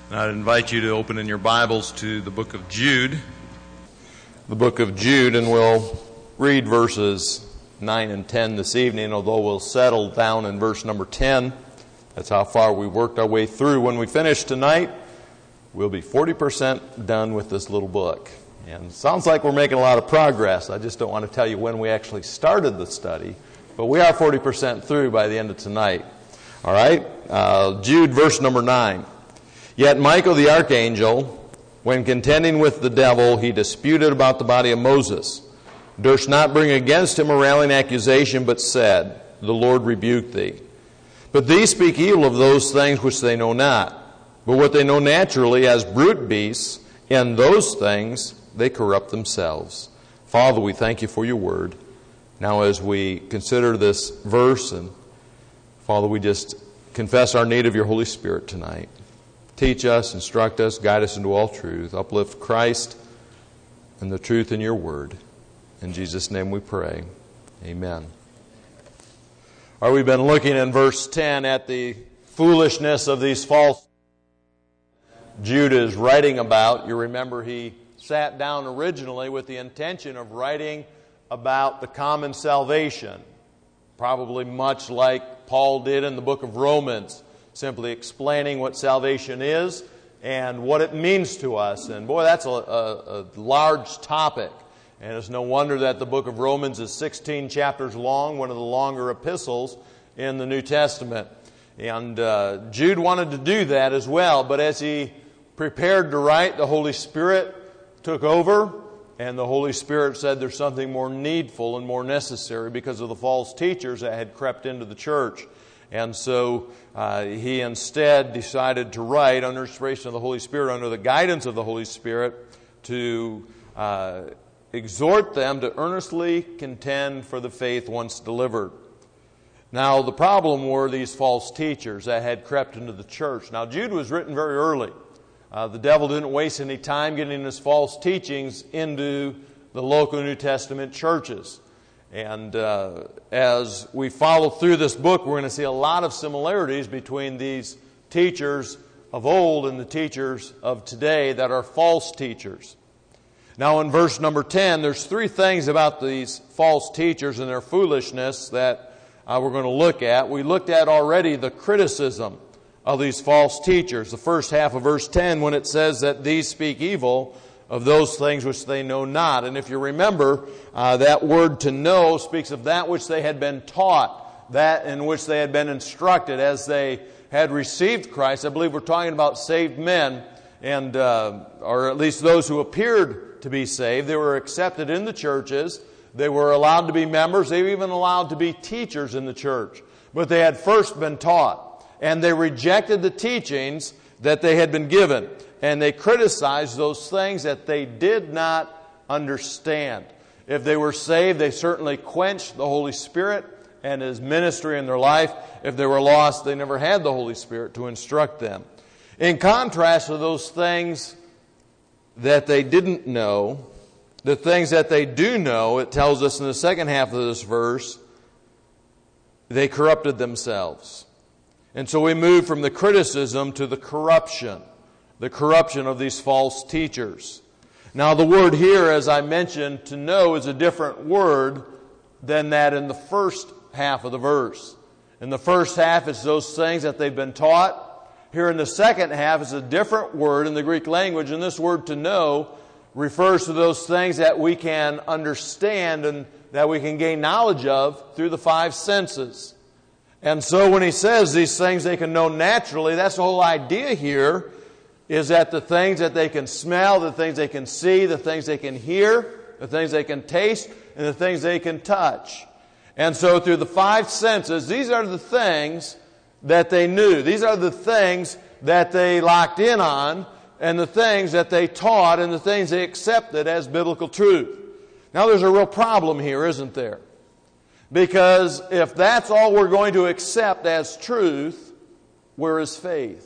And I'd invite you to open in your Bibles to the book of Jude. The book of Jude, and we'll read verses 9 and 10 this evening, although we'll settle down in verse number 10. That's how far we worked our way through. When we finish tonight, we'll be 40% done with this little book. And it sounds like we're making a lot of progress. I just don't want to tell you when we actually started the study, but we are 40% through by the end of tonight. All right? Jude, verse number 9. Yet Michael the archangel, when contending with the devil, he disputed about the body of Moses, durst not bring against him a railing accusation, but said, The Lord rebuke thee. But these speak evil of those things which they know not, but what they know naturally as brute beasts, in those things they corrupt themselves. Father, we thank you for your word. Now as we consider this verse, and Father, we just confess our need of your Holy Spirit tonight. Teach us, instruct us, guide us into all truth. Uplift Christ and the truth in your word. In Jesus' name we pray. Amen. All right, we've been looking in verse 10 at the foolishness of these false Jude is writing about. You remember he sat down originally with the intention of writing about the common salvation, probably much like Paul did in the book of Romans, simply explaining what salvation is and what it means to us. And boy, that's a large topic. And it's no wonder that the book of Romans is 16 chapters long, one of the longer epistles in the New Testament. And Jude wanted to do that as well, but as he prepared to write, the Holy Spirit took over, and the Holy Spirit said there's something more needful and more necessary because of the false teachers that had crept into the church. And so he instead decided to write under inspiration of the Holy Spirit, under the guidance of the Holy Spirit, to exhort them to earnestly contend for the faith once delivered. Now, the problem were these false teachers that had crept into the church. Now, Jude was written very early. The devil didn't waste any time getting his false teachings into the local New Testament churches. And as we follow through this book, we're going to see a lot of similarities between these teachers of old and the teachers of today that are false teachers. Now in verse number 10, there's three things about these false teachers and their foolishness that we're going to look at. We looked at already the criticism of these false teachers. The first half of verse 10, when it says that these speak evil of those things which they know not. And if you remember, that word to know speaks of that which they had been taught, that in which they had been instructed as they had received Christ. I believe we're talking about saved men, and or at least those who appeared to be saved. They were accepted in the churches. They were allowed to be members. They were even allowed to be teachers in the church. But they had first been taught, and they rejected the teachings that they had been given. And they criticized those things that they did not understand. If they were saved, they certainly quenched the Holy Spirit and His ministry in their life. If they were lost, they never had the Holy Spirit to instruct them. In contrast to those things that they didn't know, the things that they do know, it tells us in the second half of this verse, they corrupted themselves. And so we move from the criticism to the corruption of these false teachers. Now the word here, as I mentioned, to know is a different word than that in the first half of the verse. In the first half, it's those things that they've been taught. Here in the second half, it's a different word in the Greek language, and this word to know refers to those things that we can understand and that we can gain knowledge of through the five senses. And so when he says these things they can know naturally, that's the whole idea here, is that the things that they can smell, the things they can see, the things they can hear, the things they can taste, and the things they can touch. And so through the five senses, these are the things that they knew. These are the things that they locked in on, and the things that they taught, and the things they accepted as biblical truth. Now there's a real problem here, isn't there? Because if that's all we're going to accept as truth, where is faith?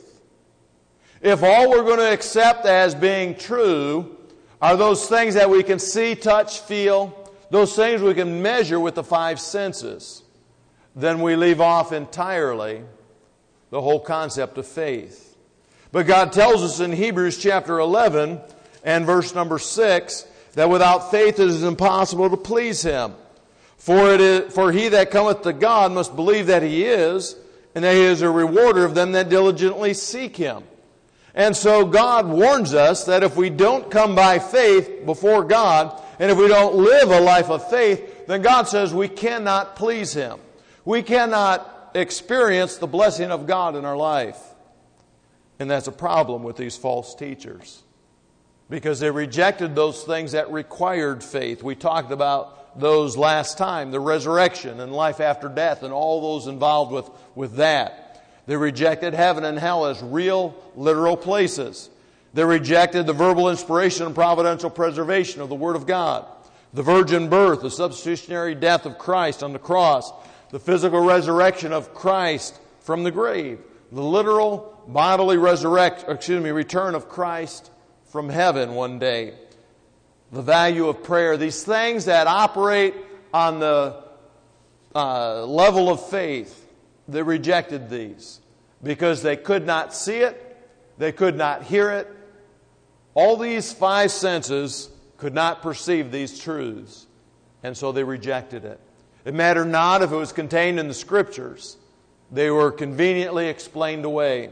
If all we're going to accept as being true are those things that we can see, touch, feel, those things we can measure with the five senses, then we leave off entirely the whole concept of faith. But God tells us in Hebrews chapter 11 and verse number 6 that without faith it is impossible to please Him. For he that cometh to God must believe that He is, and that He is a rewarder of them that diligently seek Him. And so God warns us that if we don't come by faith before God, and if we don't live a life of faith, then God says we cannot please Him. We cannot experience the blessing of God in our life. And that's a problem with these false teachers, because they rejected those things that required faith. We talked about those last time, the resurrection and life after death and all those involved with that. They rejected heaven and hell as real, literal places. They rejected the verbal inspiration and providential preservation of the Word of God. The virgin birth, the substitutionary death of Christ on the cross, the physical resurrection of Christ from the grave, the literal bodily return of Christ from heaven one day. The value of prayer, these things that operate on the level of faith, they rejected these because they could not see it, they could not hear it. All these five senses could not perceive these truths, and so they rejected it. It mattered not if it was contained in the Scriptures. They were conveniently explained away.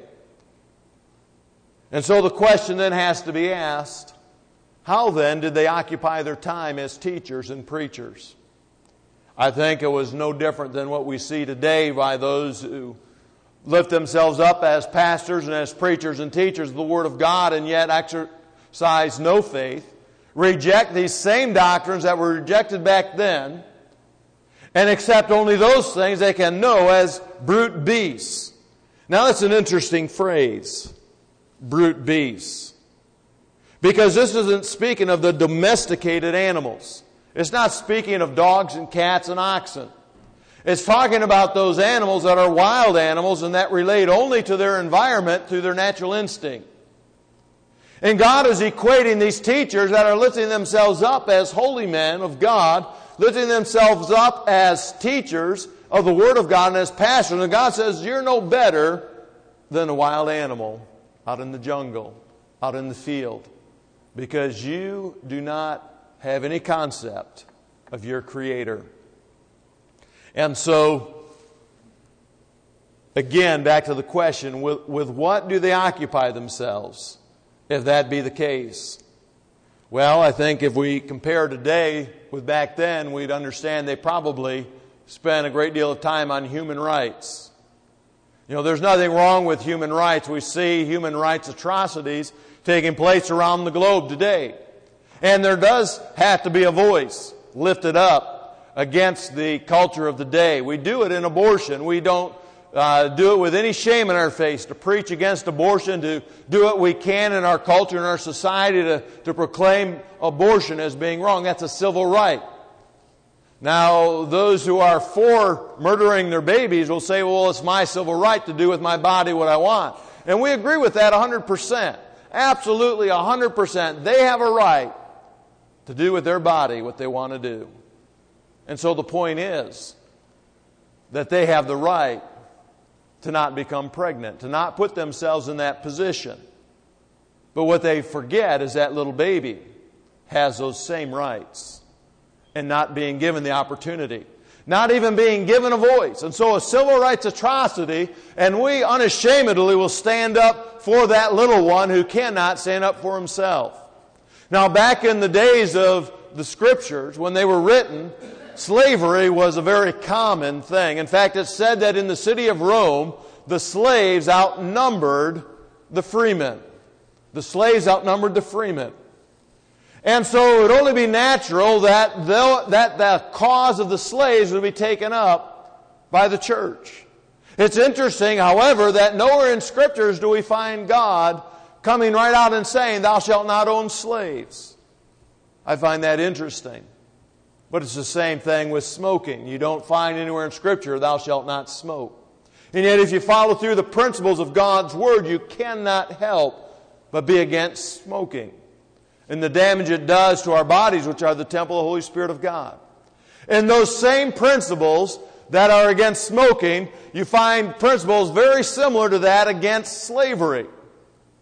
And so the question then has to be asked, how then did they occupy their time as teachers and preachers? I think it was no different than what we see today by those who lift themselves up as pastors and as preachers and teachers of the Word of God and yet exercise no faith, reject these same doctrines that were rejected back then, and accept only those things they can know as brute beasts. Now that's an interesting phrase, brute beasts, because this isn't speaking of the domesticated animals. It's not speaking of dogs and cats and oxen. It's talking about those animals that are wild animals and that relate only to their environment through their natural instinct. And God is equating these teachers that are lifting themselves up as holy men of God, lifting themselves up as teachers of the Word of God and as pastors. And God says, you're no better than a wild animal out in the jungle, out in the field, because you do not have any concept of your Creator. And so, again, back to the question, with what do they occupy themselves, if that be the case? Well, I think if we compare today with back then, we'd understand they probably spent a great deal of time on human rights. You know, there's nothing wrong with human rights. We see human rights atrocities taking place around the globe today. And there does have to be a voice lifted up against the culture of the day. We do it in abortion. We don't do it with any shame in our face to preach against abortion, to do what we can in our culture and our society to proclaim abortion as being wrong. That's a civil right. Now, those who are for murdering their babies will say, well, it's my civil right to do with my body what I want. And we agree with that 100%. Absolutely 100%. They have a right to do with their body what they want to do. And so the point is that they have the right to not become pregnant, to not put themselves in that position. But what they forget is that little baby has those same rights and not being given the opportunity, not even being given a voice. And so a civil rights atrocity, and we unashamedly will stand up for that little one who cannot stand up for himself. Now, back in the days of the Scriptures, when they were written, slavery was a very common thing. In fact, it's said that in the city of Rome, the slaves outnumbered the freemen. The slaves outnumbered the freemen. And so it would only be natural that the cause of the slaves would be taken up by the church. It's interesting, however, that nowhere in Scriptures do we find God coming right out and saying, thou shalt not own slaves. I find that interesting. But it's the same thing with smoking. You don't find anywhere in Scripture, thou shalt not smoke. And yet if you follow through the principles of God's Word, you cannot help but be against smoking and the damage it does to our bodies, which are the temple of the Holy Spirit of God. And those same principles that are against smoking, you find principles very similar to that against slavery.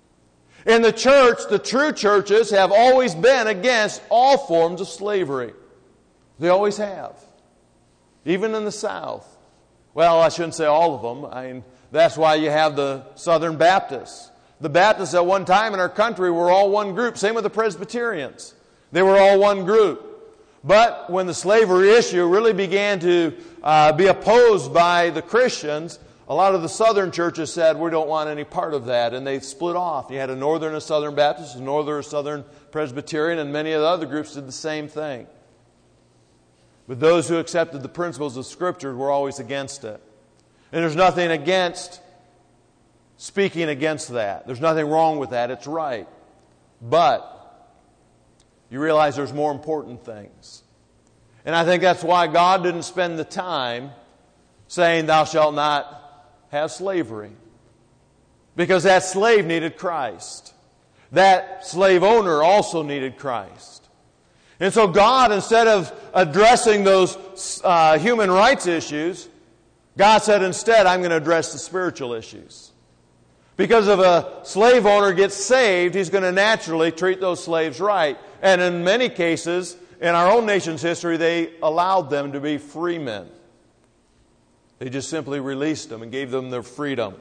In the church, the true churches have always been against all forms of slavery. They always have. Even in the South. Well, I shouldn't say all of them. That's why you have the Southern Baptists. The Baptists at one time in our country were all one group. Same with the Presbyterians. They were all one group. But when the slavery issue really began to be opposed by the Christians, a lot of the Southern churches said, we don't want any part of that, and they split off. You had a Northern and Southern Baptist, a Northern and Southern Presbyterian, and many of the other groups did the same thing. But those who accepted the principles of Scripture were always against it. And there's nothing against speaking against that. There's nothing wrong with that. It's right. But you realize there's more important things. And I think that's why God didn't spend the time saying, thou shalt not have slavery. Because that slave needed Christ. That slave owner also needed Christ. And so God, instead of addressing those human rights issues, God said instead, I'm going to address the spiritual issues. Because if a slave owner gets saved, he's going to naturally treat those slaves right. And in many cases, in our own nation's history, they allowed them to be free men. They just simply released them and gave them their freedom.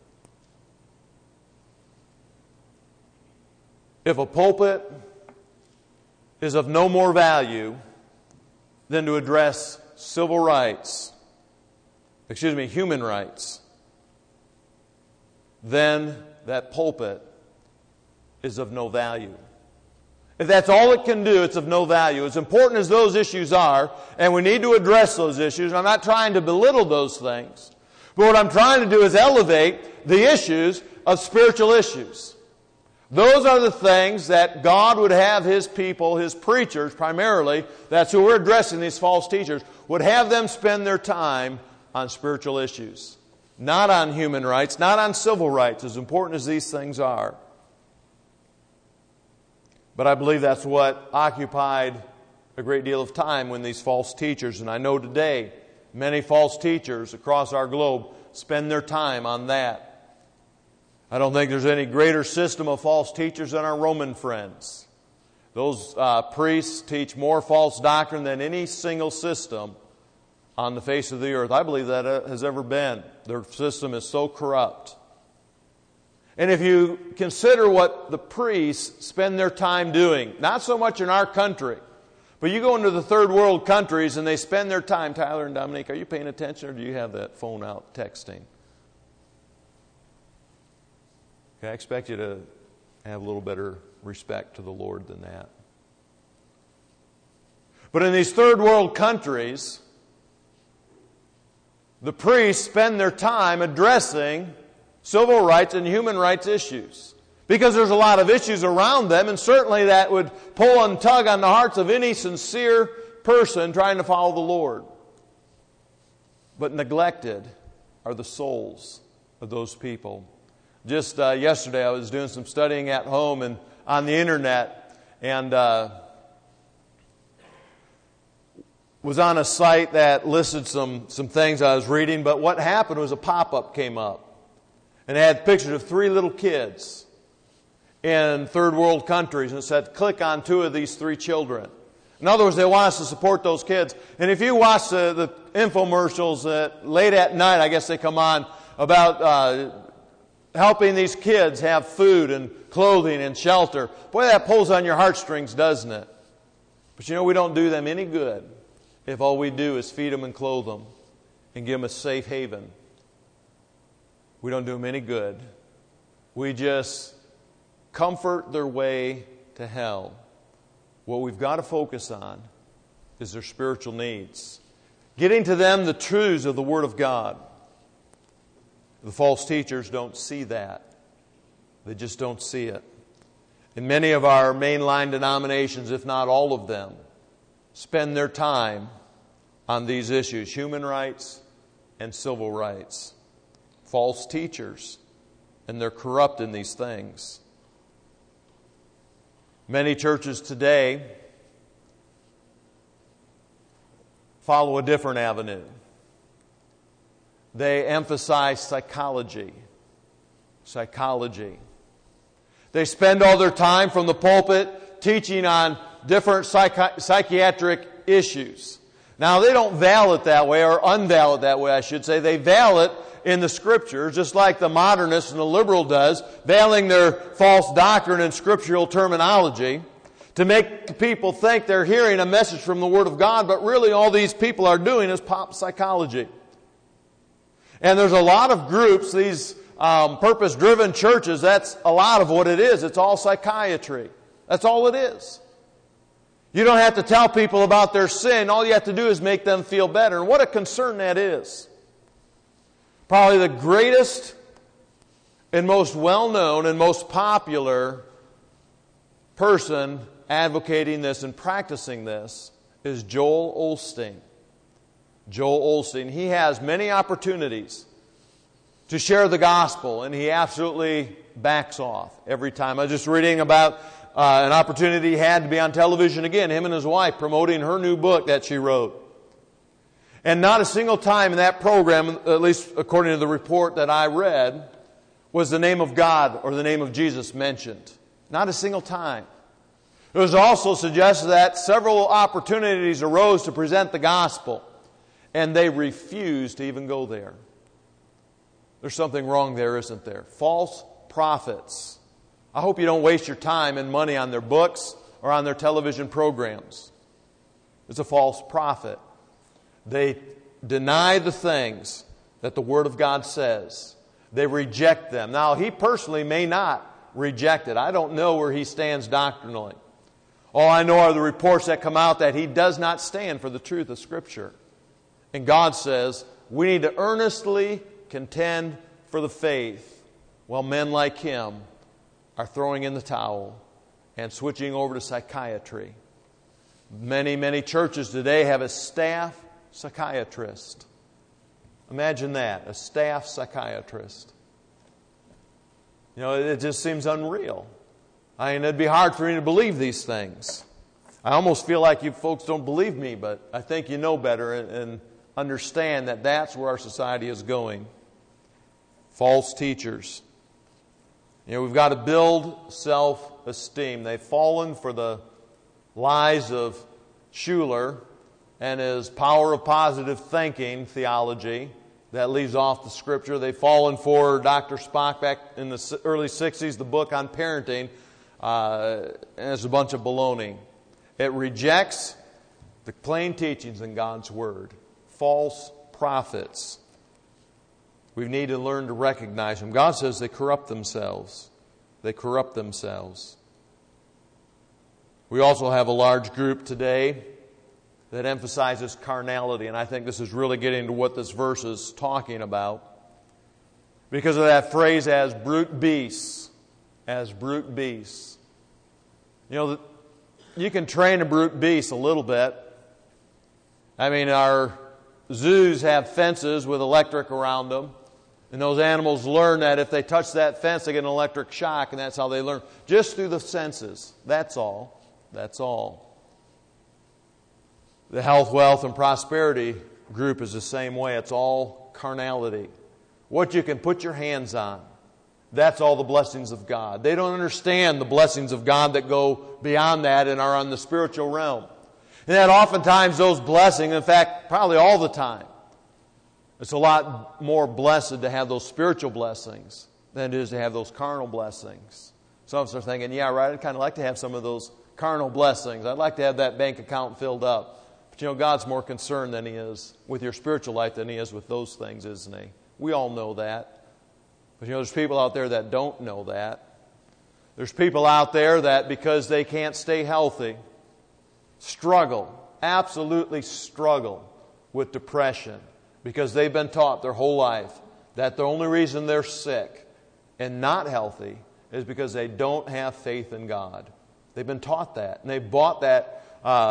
If a pulpit is of no more value than to address human rights, then that pulpit is of no value. If that's all it can do, it's of no value. As important as those issues are, and we need to address those issues, and I'm not trying to belittle those things, but what I'm trying to do is elevate the issues of spiritual issues. Those are the things that God would have His people, His preachers primarily, that's who we're addressing, these false teachers, would have them spend their time on spiritual issues. Not on human rights, not on civil rights, as important as these things are. But I believe that's what occupied a great deal of time when these false teachers, and I know today many false teachers across our globe spend their time on that. I don't think there's any greater system of false teachers than our Roman friends. Those priests teach more false doctrine than any single system on the face of the earth. I believe that has ever been. Their system is so corrupt. And if you consider what the priests spend their time doing, not so much in our country, but you go into the third world countries and they spend their time, Tyler and Dominique, are you paying attention or do you have that phone out texting? Okay, I expect you to have a little better respect to the Lord than that. But in these third world countries, the priests spend their time addressing civil rights and human rights issues. Because there's a lot of issues around them, and certainly that would pull and tug on the hearts of any sincere person trying to follow the Lord. But neglected are the souls of those people. Just yesterday I was doing some studying at home and on the internet, and was on a site that listed some things I was reading, but what happened was a pop-up came up. And it had pictures of 3 little kids in third world countries. And it said, click on 2 of these 3 children. In other words, they want us to support those kids. And if you watch the infomercials late at night, I guess they come on, about helping these kids have food and clothing and shelter. Boy, that pulls on your heartstrings, doesn't it? But you know, we don't do them any good if all we do is feed them and clothe them and give them a safe haven. We don't do them any good. We just comfort their way to hell. What we've got to focus on is their spiritual needs. Getting to them the truths of the Word of God. The false teachers don't see that. They just don't see it. And many of our mainline denominations, if not all of them, spend their time on these issues, human rights and civil rights. False teachers, and they're corrupt in these things. Many churches today follow a different avenue. They emphasize psychology. They spend all their time from the pulpit teaching on different psychiatric issues. Now, they don't veil it that way, or unveil it that way, I should say. They veil it in the Scriptures, just like the modernist and the liberal does, veiling their false doctrine in scriptural terminology to make people think they're hearing a message from the Word of God, but really all these people are doing is pop psychology. And there's a lot of groups, these purpose-driven churches, that's a lot of what it is. It's all psychiatry. That's all it is. You don't have to tell people about their sin. All you have to do is make them feel better. And what a concern that is. Probably the greatest and most well-known and most popular person advocating this and practicing this is Joel Osteen. Joel Osteen. He has many opportunities to share the gospel, and he absolutely backs off every time. I was just reading about an opportunity he had to be on television again, him and his wife promoting her new book that she wrote. And not a single time in that program, at least according to the report that I read, was the name of God or the name of Jesus mentioned. Not a single time. It was also suggested that several opportunities arose to present the gospel, and they refused to even go there. There's something wrong there, isn't there? False prophets. I hope you don't waste your time and money on their books or on their television programs. It's a false prophet. They deny the things that the Word of God says. They reject them. Now, he personally may not reject it. I don't know where he stands doctrinally. All I know are the reports that come out that he does not stand for the truth of Scripture. And God says we need to earnestly contend for the faith, while men like him are throwing in the towel and switching over to psychiatry. Many, many churches today have a staff psychiatrist. Imagine that, a staff psychiatrist. You know, it just seems unreal. I mean, it'd be hard for me to believe these things. I almost feel like you folks don't believe me, but I think you know better and understand that that's where our society is going. False teachers. You know, we've got to build self-esteem. They've fallen for the lies of Schuller and his power of positive thinking theology that leaves off the Scripture. They've fallen for Dr. Spock back in the early 60s, the book on parenting, and it's a bunch of baloney. It rejects the plain teachings in God's Word. False prophets. We need to learn to recognize them. God says they corrupt themselves. They corrupt themselves. We also have a large group today that emphasizes carnality, and I think this is really getting to what this verse is talking about. Because of that phrase, as brute beasts. As brute beasts. You know, you can train a brute beast a little bit. I mean, our zoos have fences with electric around them. And those animals learn that if they touch that fence, they get an electric shock, and that's how they learn. Just through the senses. That's all. That's all. The health, wealth, and prosperity group is the same way. It's all carnality. What you can put your hands on. That's all the blessings of God. They don't understand the blessings of God that go beyond that and are on the spiritual realm. And that oftentimes those blessings, in fact, probably all the time, it's a lot more blessed to have those spiritual blessings than it is to have those carnal blessings. Some of us are thinking, yeah, right, I'd kind of like to have some of those carnal blessings. I'd like to have that bank account filled up. But you know, God's more concerned than He is with your spiritual life than He is with those things, isn't He? We all know that. But you know, there's people out there that don't know that. There's people out there that because they can't stay healthy, struggle, absolutely struggle with depression because they've been taught their whole life that the only reason they're sick and not healthy is because they don't have faith in God. They've been taught that, and they bought that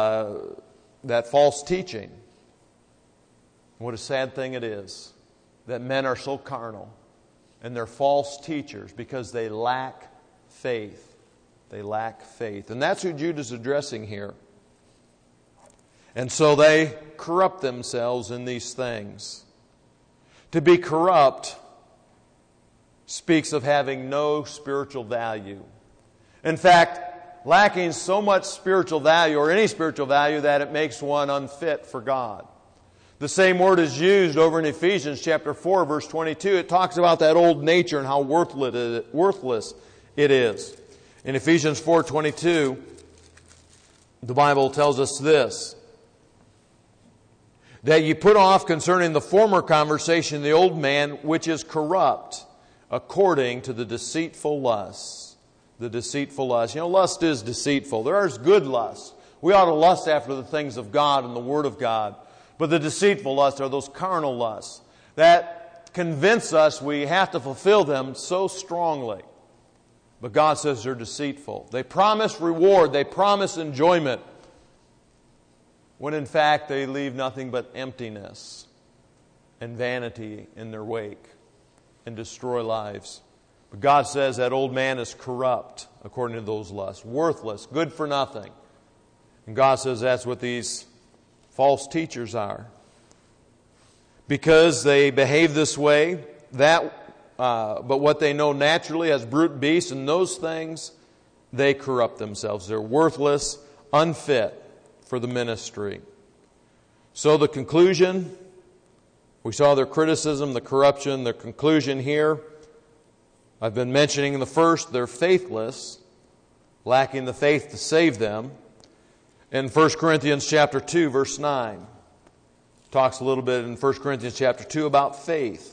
false teaching. What a sad thing it is that men are so carnal and they're false teachers because they lack faith. They lack faith. And that's who Jude is addressing here. And so they corrupt themselves in these things. To be corrupt speaks of having no spiritual value. In fact, lacking so much spiritual value or any spiritual value that it makes one unfit for God. The same word is used over in Ephesians chapter 4, verse 22. It talks about that old nature and how worthless it is. In Ephesians 4:22, the Bible tells us this, that ye put off concerning the former conversation the old man which is corrupt according to the deceitful lusts. The deceitful lust. You know, lust is deceitful. There is good lust. We ought to lust after the things of God and the Word of God. But the deceitful lusts are those carnal lusts that convince us we have to fulfill them so strongly. But God says they're deceitful. They promise reward. They promise enjoyment. When in fact they leave nothing but emptiness and vanity in their wake and destroy lives. But God says that old man is corrupt according to those lusts. Worthless. Good for nothing. And God says that's what these false teachers are. Because they behave this way, but what they know naturally as brute beasts and those things, they corrupt themselves. They're worthless, unfit for the ministry. So the conclusion, we saw their criticism, the corruption, the conclusion here. I've been mentioning in the first, they're faithless, lacking the faith to save them. In 1 Corinthians chapter 2, verse 9, talks a little bit in 1 Corinthians chapter 2 about faith.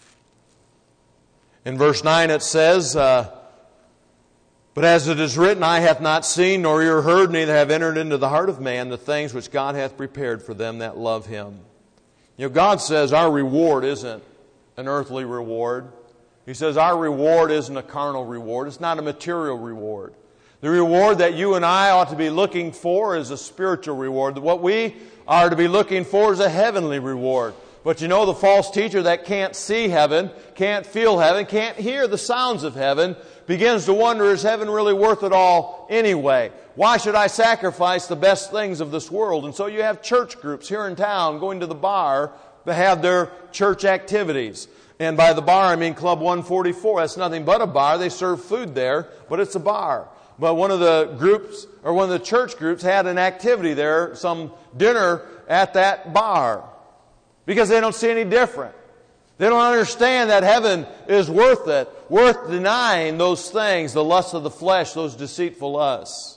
In verse 9 it says, but as it is written, eye hath not seen, nor ear heard, neither have entered into the heart of man the things which God hath prepared for them that love Him. You know, God says our reward isn't an earthly reward. He says our reward isn't a carnal reward. It's not a material reward. The reward that you and I ought to be looking for is a spiritual reward. What we are to be looking for is a heavenly reward. But you know, the false teacher that can't see heaven, can't feel heaven, can't hear the sounds of heaven, begins to wonder, is heaven really worth it all anyway? Why should I sacrifice the best things of this world? And so you have church groups here in town going to the bar to have their church activities. And by the bar, I mean Club 144. That's nothing but a bar. They serve food there, but it's a bar. But one of the groups, or one of the church groups, had an activity there, some dinner at that bar. Because they don't see any different. They don't understand that heaven is worth it, worth denying those things, the lust of the flesh, those deceitful lusts.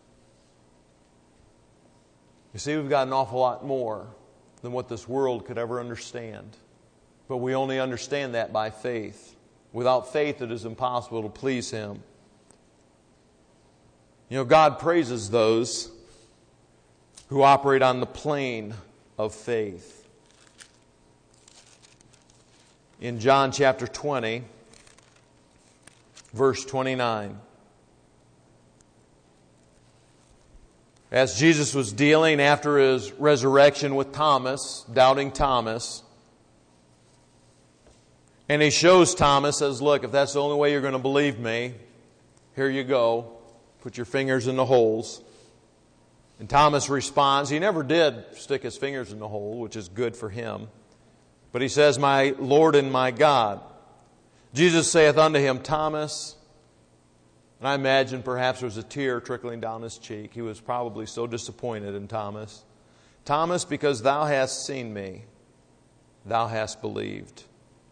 You see, we've got an awful lot more than what this world could ever understand. But we only understand that by faith. Without faith, it is impossible to please Him. You know, God praises those who operate on the plane of faith. In John chapter 20, verse 29. As Jesus was dealing after His resurrection with Thomas, doubting Thomas, and He shows Thomas, says, look, if that's the only way you're going to believe me, here you go. Put your fingers in the holes. And Thomas responds, he never did stick his fingers in the hole, which is good for him. But he says, my Lord and my God. Jesus saith unto him, Thomas, and I imagine perhaps there was a tear trickling down his cheek. He was probably so disappointed in Thomas. Thomas, because thou hast seen me, thou hast believed.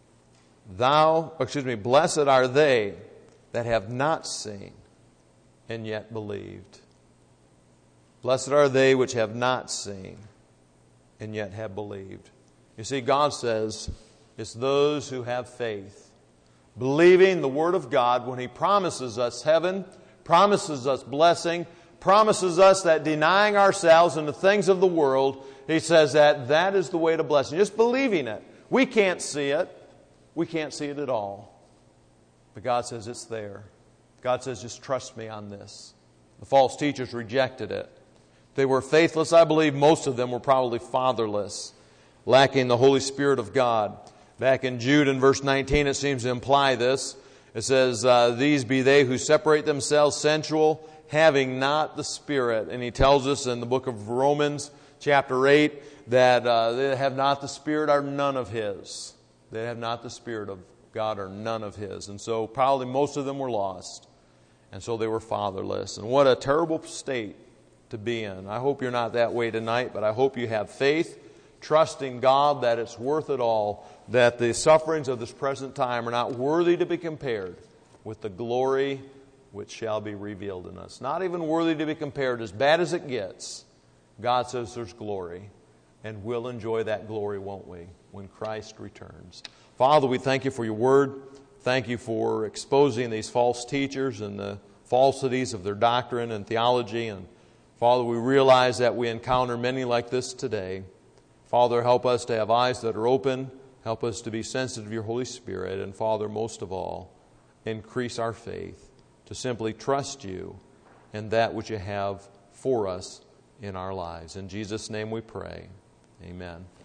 Blessed are they that have not seen and yet believed. Blessed are they which have not seen and yet have believed. You see, God says it's those who have faith, believing the Word of God when He promises us heaven, promises us blessing, promises us that denying ourselves and the things of the world, He says that is the way to blessing. Just believing it. We can't see it. We can't see it at all. But God says it's there. God says, just trust me on this. The false teachers rejected it. They were faithless. I believe most of them were probably fatherless, lacking the Holy Spirit of God. Back in Jude in verse 19, it seems to imply this. It says, these be they who separate themselves sensual, having not the Spirit. And he tells us in the book of Romans, chapter 8, that they have not the Spirit are none of His. They have not the Spirit of God are none of His. And so probably most of them were lost. And so they were fatherless. And what a terrible state to be in. I hope you're not that way tonight, but I hope you have faith, trusting God that it's worth it all, that the sufferings of this present time are not worthy to be compared with the glory which shall be revealed in us. Not even worthy to be compared. As bad as it gets, God says there's glory, and we'll enjoy that glory, won't we, when Christ returns. Father, we thank you for your word. Thank you for exposing these false teachers and the falsities of their doctrine and theology. And Father, we realize that we encounter many like this today. Father, help us to have eyes that are open. Help us to be sensitive to your Holy Spirit. And Father, most of all, increase our faith to simply trust you and that which you have for us in our lives. In Jesus' name we pray. Amen.